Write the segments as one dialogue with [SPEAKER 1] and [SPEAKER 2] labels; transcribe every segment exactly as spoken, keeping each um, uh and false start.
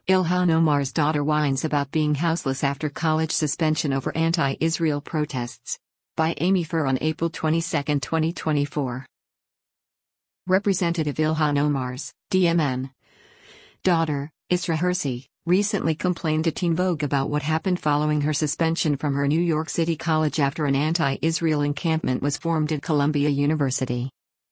[SPEAKER 1] Ilhan Omar's daughter whines about being houseless after college suspension over anti-Israel protests. By Amy Fur on April twenty-second, twenty twenty-four. Representative Ilhan Omar's, D M N, daughter, Isra Hirsi, recently complained to Teen Vogue about what happened following her suspension from her New York City college after an anti-Israel encampment was formed at Columbia University.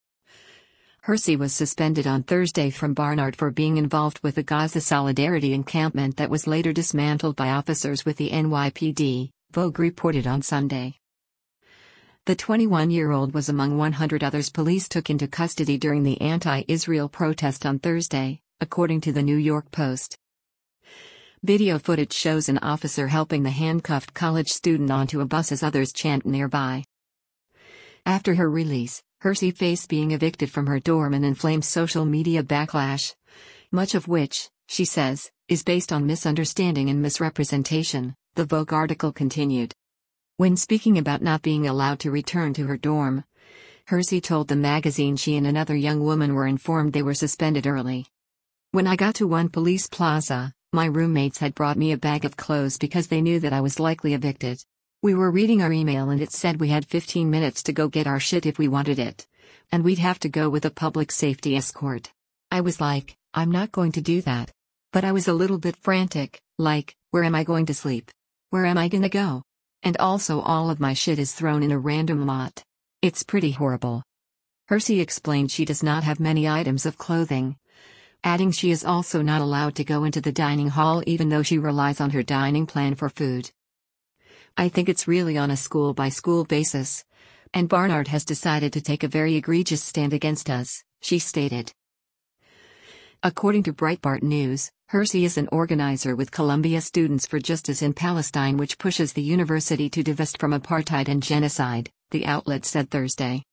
[SPEAKER 1] Hirsi was suspended on Thursday from Barnard for being involved with the Gaza Solidarity encampment that was later dismantled by officers with the N Y P D, Vogue reported on Sunday. The twenty-one-year-old was among one hundred others police took into custody during the anti-Israel protest on Thursday, according to the New York Post. Video footage shows an officer helping the handcuffed college student onto a bus as others chant nearby. After her release, Hirsi faced being evicted from her dorm and inflamed social media backlash, much of which, she says, is based on misunderstanding and misrepresentation, the Vogue article continued. When speaking about not being allowed to return to her dorm, Hirsi told the magazine she and another young woman were informed they were suspended early. When I got to one police plaza, my roommates had brought me a bag of clothes because they knew that I was likely evicted. We were reading our email and it said we had fifteen minutes to go get our shit if we wanted it. And we'd have to go with a public safety escort. I was like, I'm not going to do that. But I was a little bit frantic, like, where am I going to sleep? Where am I gonna go? And also all of my shit is thrown in a random lot. It's pretty horrible. Hirsi explained she does not have many items of clothing, adding she is also not allowed to go into the dining hall even though she relies on her dining plan for food. I think it's really on a school-by-school basis, and Barnard has decided to take a very egregious stand against us, she stated. According to Breitbart News, Hirsi is an organizer with Columbia Students for Justice in Palestine, which pushes the university to divest from apartheid and genocide, the outlet said Thursday.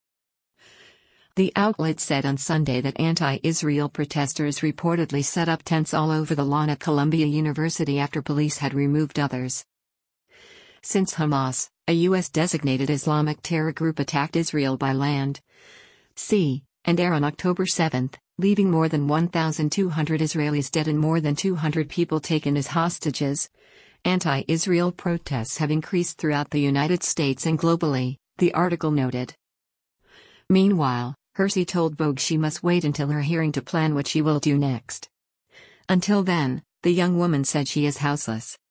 [SPEAKER 1] The outlet said on Sunday that anti-Israel protesters reportedly set up tents all over the lawn at Columbia University after police had removed others. Since Hamas, a U S-designated Islamic terror group, attacked Israel by land, sea, and air on October seventh, leaving more than one thousand two hundred Israelis dead and more than two hundred people taken as hostages, anti-Israel protests have increased throughout the United States and globally, the article noted. Meanwhile, Hirsi told Vogue she must wait until her hearing to plan what she will do next. Until then, the young woman said she is houseless.